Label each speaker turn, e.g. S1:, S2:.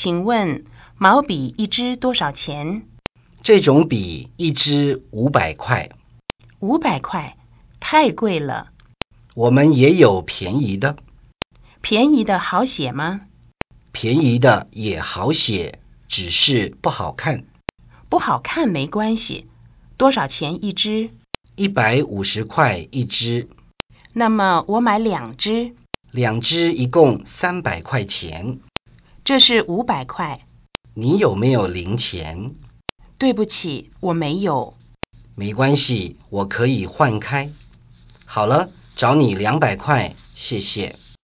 S1: 请问毛笔一支多少钱？
S2: 这种笔一支500块。
S1: 500块，太贵了。
S2: 我们也有便宜的。
S1: 便宜的好写吗？
S2: 便宜的也好写，只是不好看。
S1: 不好看没关系。多少钱一支
S2: ？150块一支。
S1: 那么我买2支。
S2: 2支一共300块钱。
S1: 这是500块。
S2: 你有没有零钱？
S1: 对不起，我没有。
S2: 没关系，我可以换开。好了，找你200块，谢谢。